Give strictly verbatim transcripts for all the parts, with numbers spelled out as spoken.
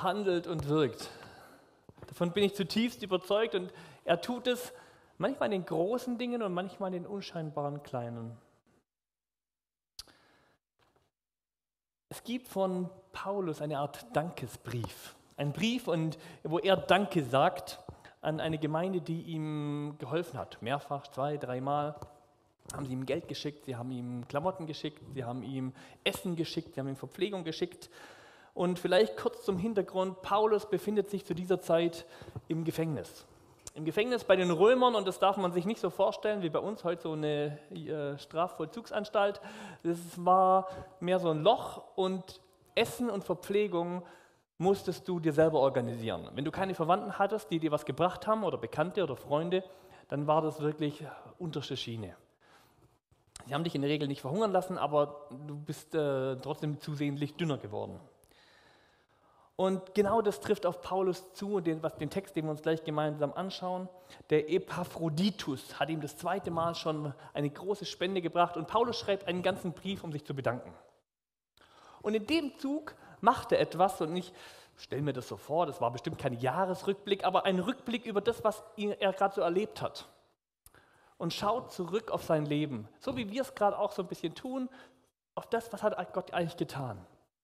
handelt und wirkt. Davon bin ich zutiefst überzeugt und er tut es manchmal in den großen Dingen und manchmal in den unscheinbaren kleinen. Es gibt von Paulus eine Art Dankesbrief. Ein Brief, und wo er Danke sagt an eine Gemeinde, die ihm geholfen hat. Mehrfach, zwei, dreimal haben sie ihm Geld geschickt, sie haben ihm Klamotten geschickt, sie haben ihm Essen geschickt, sie haben ihm Verpflegung geschickt. Und vielleicht kurz zum Hintergrund, Paulus befindet sich zu dieser Zeit im Gefängnis. Im Gefängnis bei den Römern, und das darf man sich nicht so vorstellen wie bei uns heute so eine äh, Strafvollzugsanstalt. Das war mehr so ein Loch, und Essen und Verpflegung musstest du dir selber organisieren. Wenn du keine Verwandten hattest, die dir was gebracht haben, oder Bekannte oder Freunde, dann war das wirklich unterste Schiene. Sie haben dich in der Regel nicht verhungern lassen, aber du bist äh, trotzdem zusehends dünner geworden. Und genau das trifft auf Paulus zu, und den, was, den Text, den wir uns gleich gemeinsam anschauen. Der Epaphroditus hat ihm das zweite Mal schon eine große Spende gebracht, und Paulus schreibt einen ganzen Brief, um sich zu bedanken. Und in dem Zug macht er etwas, und ich stelle mir das so vor, das war bestimmt kein Jahresrückblick, aber ein Rückblick über das, was er gerade so erlebt hat. Und schaut zurück auf sein Leben, so wie wir es gerade auch so ein bisschen tun, auf das, was hat Gott eigentlich getan.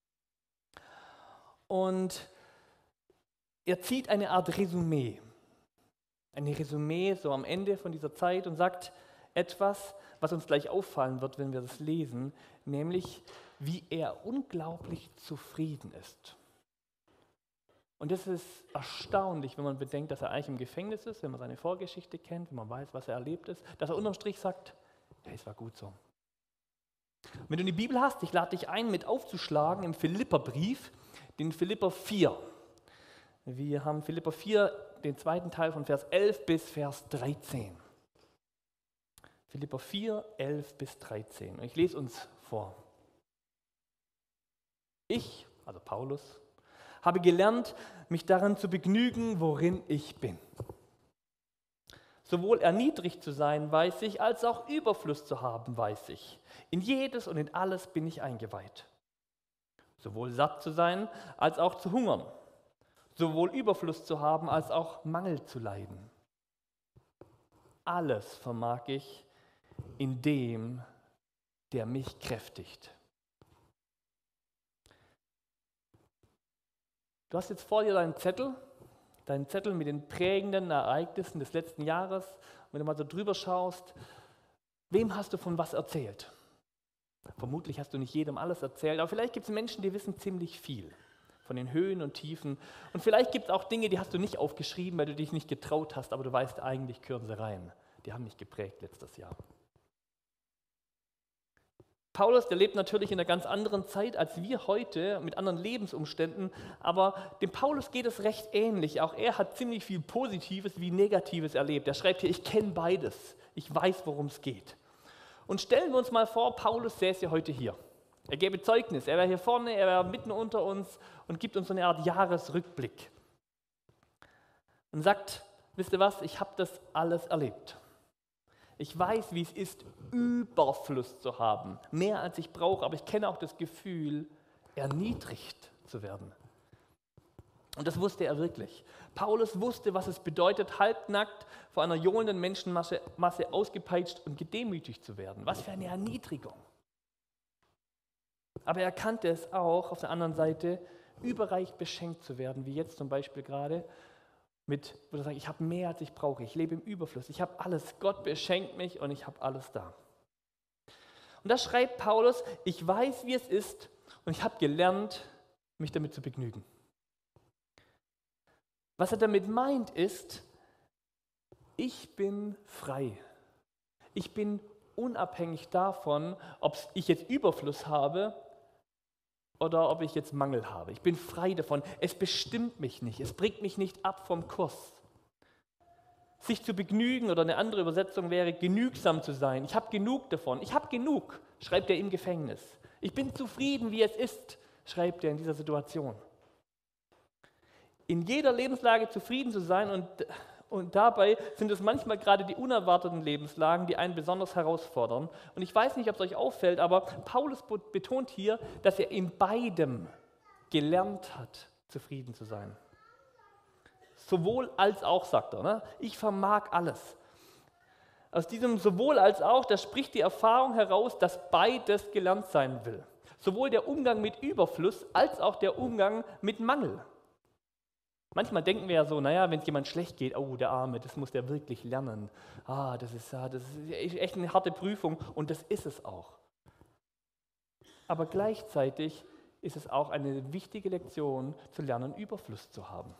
Und er zieht eine Art Resümee, ein Resümee so am Ende von dieser Zeit, und sagt etwas, was uns gleich auffallen wird, wenn wir das lesen, nämlich wie er unglaublich zufrieden ist. Und das ist erstaunlich, wenn man bedenkt, dass er eigentlich im Gefängnis ist, wenn man seine Vorgeschichte kennt, wenn man weiß, was er erlebt ist, dass er unterm Strich sagt, hey, es war gut so. Wenn du die Bibel hast, ich lade dich ein, mit aufzuschlagen im Philipperbrief, den Philipper vier. Wir haben Philipper vier, den zweiten Teil von Vers elf bis Vers dreizehn. Philipper vier, elf bis dreizehn. Und ich lese uns vor. Ich, also Paulus, habe gelernt, mich daran zu begnügen, worin ich bin. Sowohl erniedrigt zu sein, weiß ich, als auch Überfluss zu haben, weiß ich. In jedes und in alles bin ich eingeweiht. Sowohl satt zu sein, als auch zu hungern. Sowohl Überfluss zu haben, als auch Mangel zu leiden. Alles vermag ich in dem, der mich kräftigt. Du hast jetzt vor dir deinen Zettel, deinen Zettel mit den prägenden Ereignissen des letzten Jahres. Wenn du mal so drüber schaust, wem hast du von was erzählt? Vermutlich hast du nicht jedem alles erzählt, aber vielleicht gibt es Menschen, die wissen ziemlich viel von den Höhen und Tiefen. Und vielleicht gibt es auch Dinge, die hast du nicht aufgeschrieben, weil du dich nicht getraut hast, aber du weißt, eigentlich gehören sie rein. Die haben mich geprägt letztes Jahr. Paulus, der lebt natürlich in einer ganz anderen Zeit als wir heute, mit anderen Lebensumständen, aber dem Paulus geht es recht ähnlich. Auch er hat ziemlich viel Positives wie Negatives erlebt. Er schreibt hier, ich kenne beides, ich weiß, worum es geht. Und stellen wir uns mal vor, Paulus säße heute hier. Er gäbe Zeugnis, er wäre hier vorne, er wäre mitten unter uns und gibt uns so eine Art Jahresrückblick. Und sagt, wisst ihr was, ich habe das alles erlebt. Ich weiß, wie es ist, Überfluss zu haben, mehr als ich brauche, aber ich kenne auch das Gefühl, erniedrigt zu werden. Und das wusste er wirklich. Paulus wusste, was es bedeutet, halbnackt vor einer johlenden Menschenmasse Masse ausgepeitscht und gedemütigt zu werden. Was für eine Erniedrigung. Aber er kannte es auch, auf der anderen Seite, überreich beschenkt zu werden, wie jetzt zum Beispiel gerade, mit, wo er sagt, ich habe mehr, als ich brauche, ich lebe im Überfluss, ich habe alles, Gott beschenkt mich und ich habe alles da. Und da schreibt Paulus, ich weiß, wie es ist und ich habe gelernt, mich damit zu begnügen. Was er damit meint ist, ich bin frei. Ich bin unabhängig davon, ob ich jetzt Überfluss habe oder ob ich jetzt Mangel habe. Ich bin frei davon. Es bestimmt mich nicht. Es bringt mich nicht ab vom Kurs. Sich zu begnügen, oder eine andere Übersetzung wäre, genügsam zu sein. Ich habe genug davon. Ich habe genug, schreibt er im Gefängnis. Ich bin zufrieden, wie es ist, schreibt er in dieser Situation. In jeder Lebenslage zufrieden zu sein, und, und dabei sind es manchmal gerade die unerwarteten Lebenslagen, die einen besonders herausfordern. Und ich weiß nicht, ob es euch auffällt, aber Paulus betont hier, dass er in beidem gelernt hat, zufrieden zu sein. Sowohl als auch, sagt er. Ne? Ich vermag alles. Aus diesem sowohl als auch, da spricht die Erfahrung heraus, dass beides gelernt sein will. Sowohl der Umgang mit Überfluss als auch der Umgang mit Mangel. Manchmal denken wir ja so, naja, wenn es jemand schlecht geht, oh, der Arme, das muss der wirklich lernen. Ah, das ist, ja, das ist echt eine harte Prüfung und das ist es auch. Aber gleichzeitig ist es auch eine wichtige Lektion, zu lernen, Überfluss zu haben.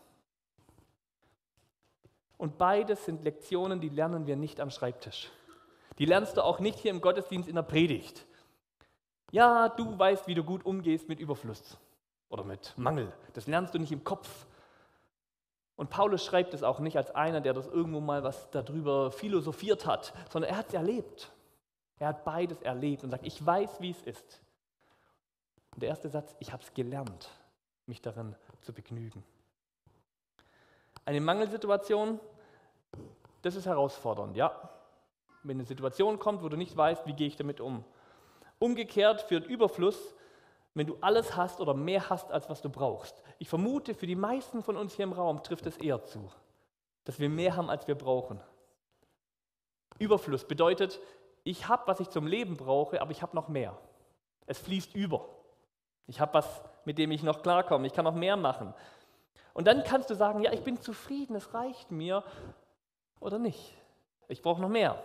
Und beides sind Lektionen, die lernen wir nicht am Schreibtisch. Die lernst du auch nicht hier im Gottesdienst in der Predigt. Ja, du weißt, wie du gut umgehst mit Überfluss oder mit Mangel. Das lernst du nicht im Kopf. Und Paulus schreibt es auch nicht als einer, der das irgendwo mal was darüber philosophiert hat, sondern er hat es erlebt. Er hat beides erlebt und sagt, ich weiß, wie es ist. Und der erste Satz, ich habe es gelernt, mich darin zu begnügen. Eine Mangelsituation, das ist herausfordernd, ja. Wenn eine Situation kommt, wo du nicht weißt, wie gehe ich damit um. Umgekehrt führt Überfluss, wenn du alles hast oder mehr hast, als was du brauchst. Ich vermute, für die meisten von uns hier im Raum trifft es eher zu, dass wir mehr haben, als wir brauchen. Überfluss bedeutet, ich habe, was ich zum Leben brauche, aber ich habe noch mehr. Es fließt über. Ich habe was, mit dem ich noch klarkomme. Ich kann noch mehr machen. Und dann kannst du sagen, ja, ich bin zufrieden, es reicht mir oder nicht. Ich brauche noch mehr.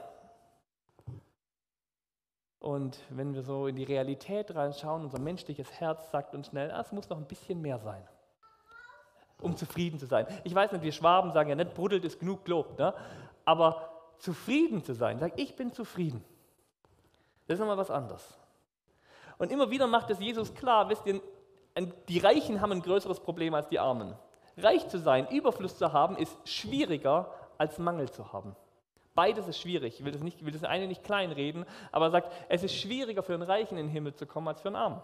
Und wenn wir so in die Realität reinschauen, unser menschliches Herz sagt uns schnell, ah, es muss noch ein bisschen mehr sein, um zufrieden zu sein. Ich weiß nicht, wir Schwaben sagen ja nicht, bruddelt ist genug gelobt, ne? Aber zufrieden zu sein, sag ich bin zufrieden. Das ist nochmal was anderes. Und immer wieder macht es Jesus klar, wisst ihr, die Reichen haben ein größeres Problem als die Armen. Reich zu sein, Überfluss zu haben, ist schwieriger als Mangel zu haben. Beides ist schwierig. Ich will das, nicht, ich will das eine nicht kleinreden, aber er sagt, es ist schwieriger für einen Reichen in den Himmel zu kommen als für einen Armen.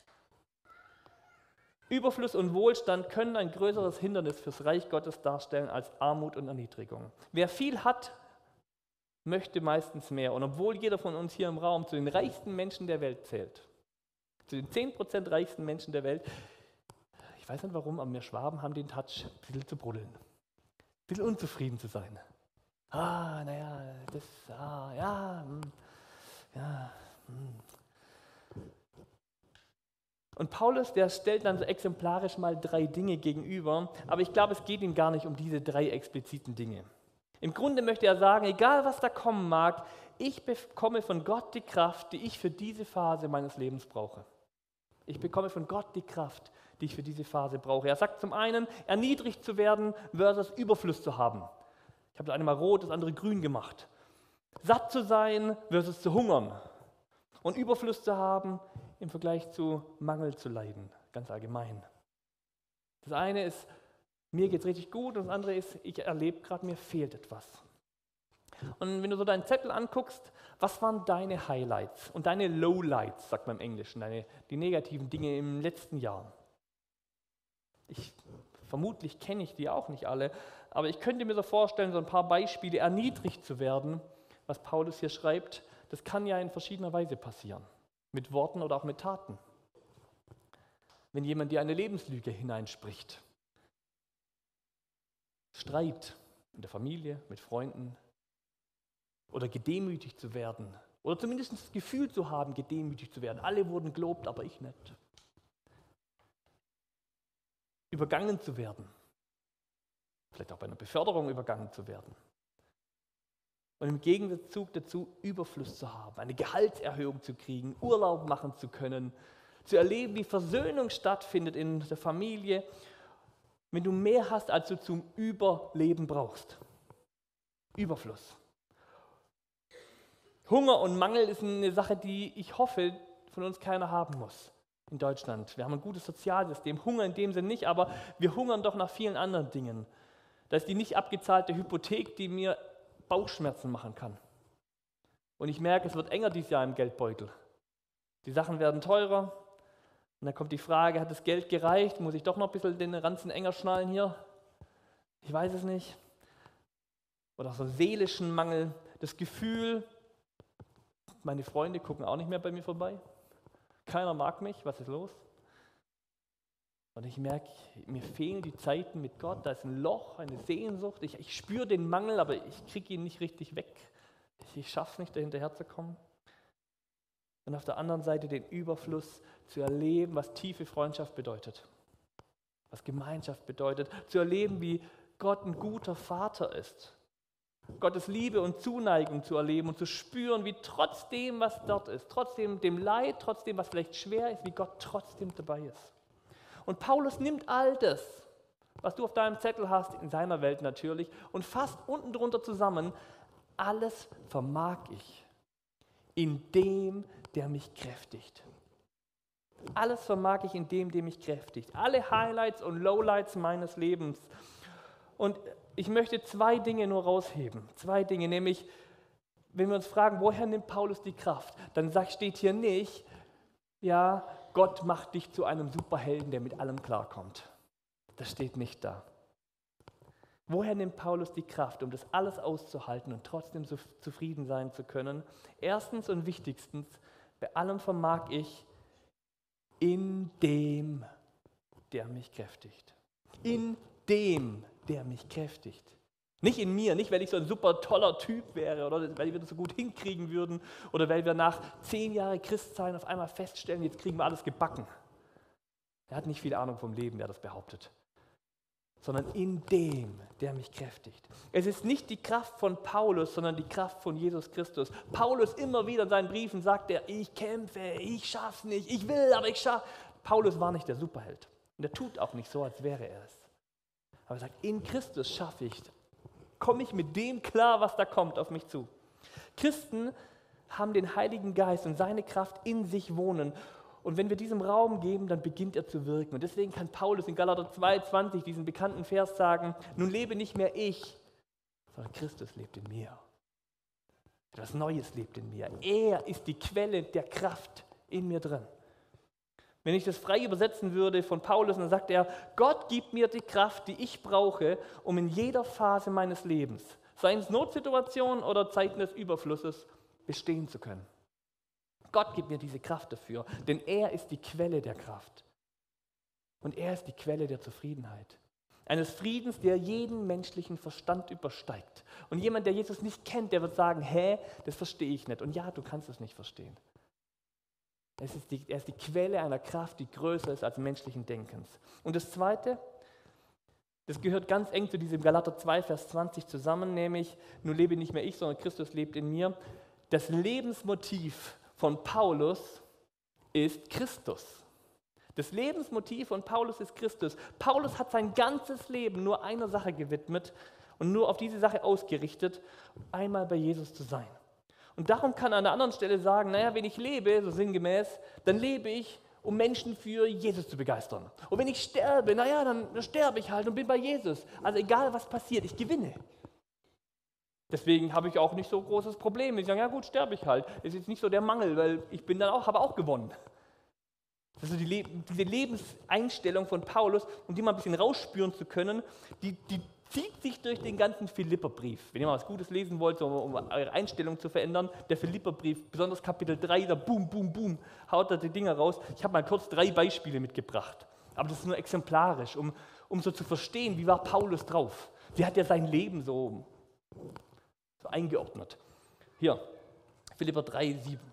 Überfluss und Wohlstand können ein größeres Hindernis fürs Reich Gottes darstellen als Armut und Erniedrigung. Wer viel hat, möchte meistens mehr. Und obwohl jeder von uns hier im Raum zu den reichsten Menschen der Welt zählt, zu den zehn Prozent reichsten Menschen der Welt, ich weiß nicht warum, aber wir Schwaben haben den Touch, ein bisschen zu bruddeln, ein bisschen unzufrieden zu sein. Ah, naja, das, ah, ja, hm, ja. Hm. Und Paulus, der stellt dann so exemplarisch mal drei Dinge gegenüber, aber ich glaube, es geht ihm gar nicht um diese drei expliziten Dinge. Im Grunde möchte er sagen, egal was da kommen mag, ich bekomme von Gott die Kraft, die ich für diese Phase meines Lebens brauche. Ich bekomme von Gott die Kraft, die ich für diese Phase brauche. Er sagt zum einen, erniedrigt zu werden versus Überfluss zu haben. Ich habe das eine mal rot, das andere grün gemacht. Satt zu sein versus zu hungern. Und Überfluss zu haben im Vergleich zu Mangel zu leiden, ganz allgemein. Das eine ist, mir geht es richtig gut, und das andere ist, ich erlebe gerade, mir fehlt etwas. Und wenn du so deinen Zettel anguckst, was waren deine Highlights und deine Lowlights, sagt man im Englischen, deine, die negativen Dinge im letzten Jahr? Ich, vermutlich kenne ich die auch nicht alle, aber ich könnte mir so vorstellen, so ein paar Beispiele, erniedrigt zu werden, was Paulus hier schreibt, das kann ja in verschiedener Weise passieren, mit Worten oder auch mit Taten. Wenn jemand dir eine Lebenslüge hineinspricht, Streit in der Familie, mit Freunden oder gedemütigt zu werden oder zumindest das Gefühl zu haben, gedemütigt zu werden. Alle wurden gelobt, aber ich nicht. Übergangen zu werden, vielleicht auch bei einer Beförderung übergangen zu werden. Und im Gegenzug dazu Überfluss zu haben, eine Gehaltserhöhung zu kriegen, Urlaub machen zu können, zu erleben, wie Versöhnung stattfindet in der Familie, wenn du mehr hast, als du zum Überleben brauchst. Überfluss. Hunger und Mangel ist eine Sache, die ich hoffe, von uns keiner haben muss in Deutschland. Wir haben ein gutes Sozialsystem, Hunger in dem Sinne nicht, aber wir hungern doch nach vielen anderen Dingen. Das ist die nicht abgezahlte Hypothek, die mir Bauchschmerzen machen kann. Und ich merke, es wird enger dieses Jahr im Geldbeutel. Die Sachen werden teurer. Und dann kommt die Frage, hat das Geld gereicht? Muss ich doch noch ein bisschen den Ranzen enger schnallen hier? Ich weiß es nicht. Oder so einen seelischen Mangel, das Gefühl, meine Freunde gucken auch nicht mehr bei mir vorbei. Keiner mag mich, was ist los? Und ich merke, mir fehlen die Zeiten mit Gott, da ist ein Loch, eine Sehnsucht. Ich, ich spüre den Mangel, aber ich kriege ihn nicht richtig weg. Ich, ich schaffe es nicht, da hinterherzukommen. Und auf der anderen Seite den Überfluss zu erleben, was tiefe Freundschaft bedeutet. Was Gemeinschaft bedeutet. Zu erleben, wie Gott ein guter Vater ist. Gottes Liebe und Zuneigung zu erleben und zu spüren, wie trotzdem, was dort ist, trotzdem dem Leid, trotzdem, was vielleicht schwer ist, wie Gott trotzdem dabei ist. Und Paulus nimmt all das, was du auf deinem Zettel hast, in seiner Welt natürlich, und fasst unten drunter zusammen, alles vermag ich in dem, der mich kräftigt. Alles vermag ich in dem, der mich kräftigt. Alle Highlights und Lowlights meines Lebens. Und ich möchte zwei Dinge nur rausheben. Zwei Dinge, nämlich, wenn wir uns fragen, woher nimmt Paulus die Kraft, dann steht hier nicht, ja, Gott macht dich zu einem Superhelden, der mit allem klarkommt. Das steht nicht da. Woher nimmt Paulus die Kraft, um das alles auszuhalten und trotzdem so zufrieden sein zu können? Erstens und wichtigstens, bei allem vermag ich in dem, der mich kräftigt. In dem, der mich kräftigt. Nicht in mir, nicht weil ich so ein super toller Typ wäre oder weil wir das so gut hinkriegen würden oder weil wir nach zehn Jahren Christsein auf einmal feststellen, jetzt kriegen wir alles gebacken. Er hat nicht viel Ahnung vom Leben, wer das behauptet. Sondern in dem, der mich kräftigt. Es ist nicht die Kraft von Paulus, sondern die Kraft von Jesus Christus. Paulus immer wieder in seinen Briefen sagt er, ich kämpfe, ich schaff's nicht, ich will, aber ich schaff. Paulus war nicht der Superheld. Und er tut auch nicht so, als wäre er es. Aber er sagt, in Christus schaffe ich, komme ich mit dem klar, was da kommt, auf mich zu. Christen haben den Heiligen Geist und seine Kraft in sich wohnen. Und wenn wir diesem Raum geben, dann beginnt er zu wirken. Und deswegen kann Paulus in Galater zwei zwanzig diesen bekannten Vers sagen, nun lebe nicht mehr ich, sondern Christus lebt in mir. Etwas Neues lebt in mir. Er ist die Quelle der Kraft in mir drin. Wenn ich das frei übersetzen würde von Paulus, dann sagt er, Gott gibt mir die Kraft, die ich brauche, um in jeder Phase meines Lebens, seien es Notsituationen oder Zeiten des Überflusses, bestehen zu können. Gott gibt mir diese Kraft dafür, denn er ist die Quelle der Kraft. Und er ist die Quelle der Zufriedenheit. Eines Friedens, der jeden menschlichen Verstand übersteigt. Und jemand, der Jesus nicht kennt, der wird sagen, hä, das verstehe ich nicht. Und ja, du kannst es nicht verstehen. Es ist die, er ist die Quelle einer Kraft, die größer ist als menschlichen Denkens. Und das Zweite, das gehört ganz eng zu diesem Galater zwei, Vers zwanzig zusammen, nämlich, nun lebe nicht mehr ich, sondern Christus lebt in mir. Das Lebensmotiv von Paulus ist Christus. Das Lebensmotiv von Paulus ist Christus. Paulus hat sein ganzes Leben nur einer Sache gewidmet und nur auf diese Sache ausgerichtet, einmal bei Jesus zu sein. Und darum kann er an einer anderen Stelle sagen, naja, wenn ich lebe, so sinngemäß, dann lebe ich, um Menschen für Jesus zu begeistern. Und wenn ich sterbe, naja, dann, dann sterbe ich halt und bin bei Jesus. Also egal, was passiert, ich gewinne. Deswegen habe ich auch nicht so ein großes Problem. Ich sage, ja gut, sterbe ich halt. Ist jetzt nicht so der Mangel, weil ich bin dann auch, habe auch gewonnen. Das ist so die Le- diese Lebenseinstellung von Paulus, um die mal ein bisschen rausspüren zu können, die, die zieht sich durch den ganzen Philipperbrief. Wenn ihr mal was Gutes lesen wollt, um, um eure Einstellung zu verändern, der Philipperbrief, besonders Kapitel drei, da boom, boom, boom, haut da die Dinger raus. Ich habe mal kurz drei Beispiele mitgebracht, aber das ist nur exemplarisch, um, um so zu verstehen, wie war Paulus drauf. Wie hat er sein Leben so, so eingeordnet. Hier, Philipper drei, sieben.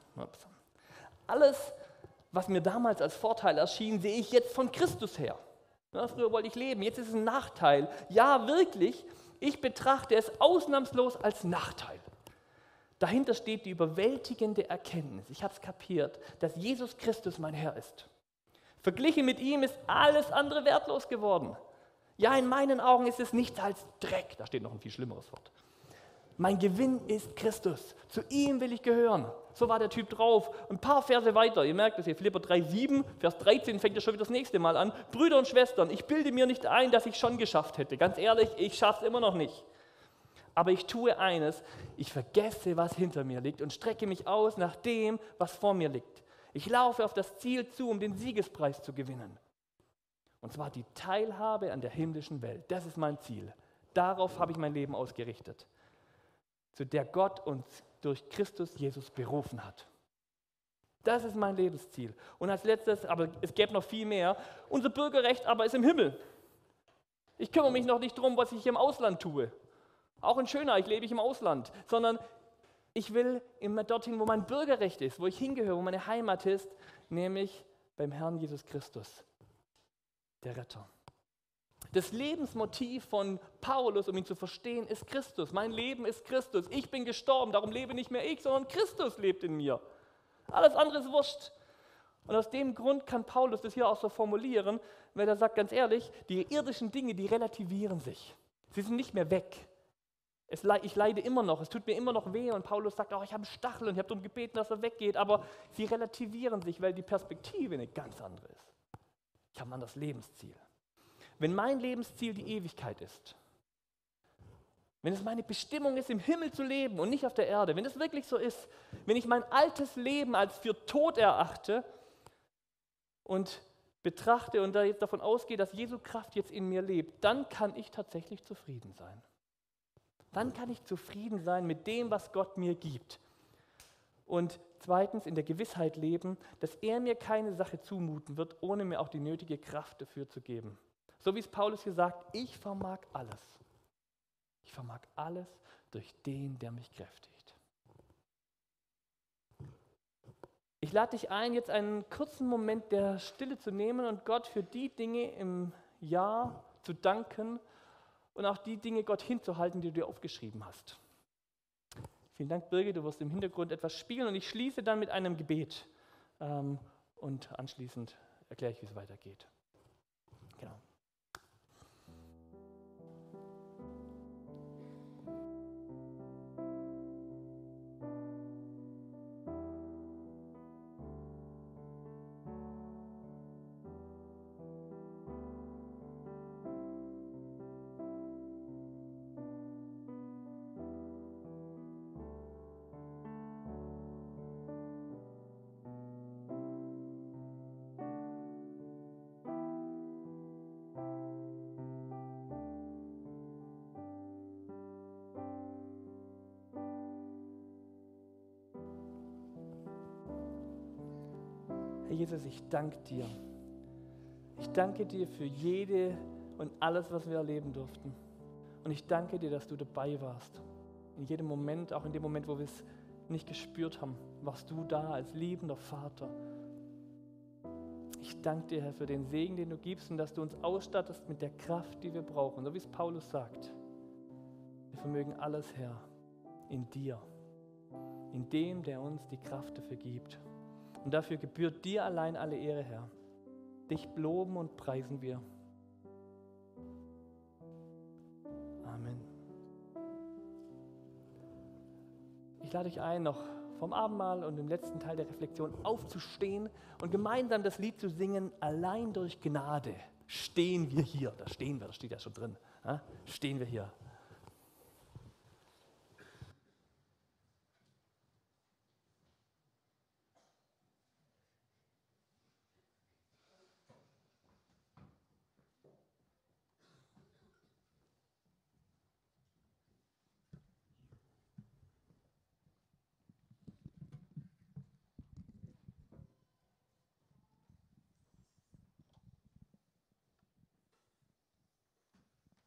Alles, was mir damals als Vorteil erschien, sehe ich jetzt von Christus her. Ja, früher wollte ich leben, jetzt ist es ein Nachteil. Ja, wirklich, ich betrachte es ausnahmslos als Nachteil. Dahinter steht die überwältigende Erkenntnis, ich habe es kapiert, dass Jesus Christus mein Herr ist. Verglichen mit ihm ist alles andere wertlos geworden. Ja, in meinen Augen ist es nichts als Dreck. Da steht noch ein viel schlimmeres Wort. Mein Gewinn ist Christus. Zu ihm will ich gehören. So war der Typ drauf. Ein paar Verse weiter, ihr merkt es hier, Philipper drei, sieben, Vers dreizehn fängt ja schon wieder das nächste Mal an. Brüder und Schwestern, ich bilde mir nicht ein, dass ich schon geschafft hätte. Ganz ehrlich, ich schaffe es immer noch nicht. Aber ich tue eines, ich vergesse, was hinter mir liegt und strecke mich aus nach dem, was vor mir liegt. Ich laufe auf das Ziel zu, um den Siegespreis zu gewinnen. Und zwar die Teilhabe an der himmlischen Welt. Das ist mein Ziel. Darauf habe ich mein Leben ausgerichtet. Zu der Gott uns durch Christus Jesus berufen hat. Das ist mein Lebensziel. Und als letztes, aber es gäbe noch viel mehr, unser Bürgerrecht aber ist im Himmel. Ich kümmere mich noch nicht darum, was ich im Ausland tue. Auch in Schönreich lebe ich im Ausland, sondern ich will immer dorthin, wo mein Bürgerrecht ist, wo ich hingehöre, wo meine Heimat ist, nämlich beim Herrn Jesus Christus, der Retter. Das Lebensmotiv von Paulus, um ihn zu verstehen, ist Christus. Mein Leben ist Christus. Ich bin gestorben, darum lebe nicht mehr ich, sondern Christus lebt in mir. Alles andere ist wurscht. Und aus dem Grund kann Paulus das hier auch so formulieren, weil er sagt, ganz ehrlich, die irdischen Dinge, die relativieren sich. Sie sind nicht mehr weg. Es, ich leide immer noch, es tut mir immer noch weh und Paulus sagt, oh, ich habe einen Stachel und ich habe darum gebeten, dass er weggeht, aber sie relativieren sich, weil die Perspektive eine ganz andere ist. Ich habe ein anderes Lebensziel. Wenn mein Lebensziel die Ewigkeit ist, wenn es meine Bestimmung ist, im Himmel zu leben und nicht auf der Erde, wenn es wirklich so ist, wenn ich mein altes Leben als für tot erachte und betrachte und da jetzt davon ausgehe, dass Jesu Kraft jetzt in mir lebt, dann kann ich tatsächlich zufrieden sein. Dann kann ich zufrieden sein mit dem, was Gott mir gibt. Und zweitens in der Gewissheit leben, dass er mir keine Sache zumuten wird, ohne mir auch die nötige Kraft dafür zu geben. So wie es Paulus hier sagt, ich vermag alles. Ich vermag alles durch den, der mich kräftigt. Ich lade dich ein, jetzt einen kurzen Moment der Stille zu nehmen und Gott für die Dinge im Jahr zu danken und auch die Dinge Gott hinzuhalten, die du dir aufgeschrieben hast. Vielen Dank, Birgit, du wirst im Hintergrund etwas spielen und ich schließe dann mit einem Gebet ähm, und anschließend erkläre ich, wie es weitergeht. Genau. Herr Jesus, ich danke dir. Ich danke dir für jede und alles, was wir erleben durften. Und ich danke dir, dass du dabei warst. In jedem Moment, auch in dem Moment, wo wir es nicht gespürt haben, warst du da als liebender Vater. Ich danke dir, Herr, für den Segen, den du gibst und dass du uns ausstattest mit der Kraft, die wir brauchen. So wie es Paulus sagt. Wir vermögen alles, Herr, in dir. In dem, der uns die Kraft dafür gibt. Und dafür gebührt dir allein alle Ehre, Herr. Dich loben und preisen wir. Amen. Ich lade dich ein, noch vom Abendmahl und im letzten Teil der Reflexion aufzustehen und gemeinsam das Lied zu singen, allein durch Gnade stehen wir hier. Da stehen wir, das steht ja schon drin. Ja? Stehen wir hier.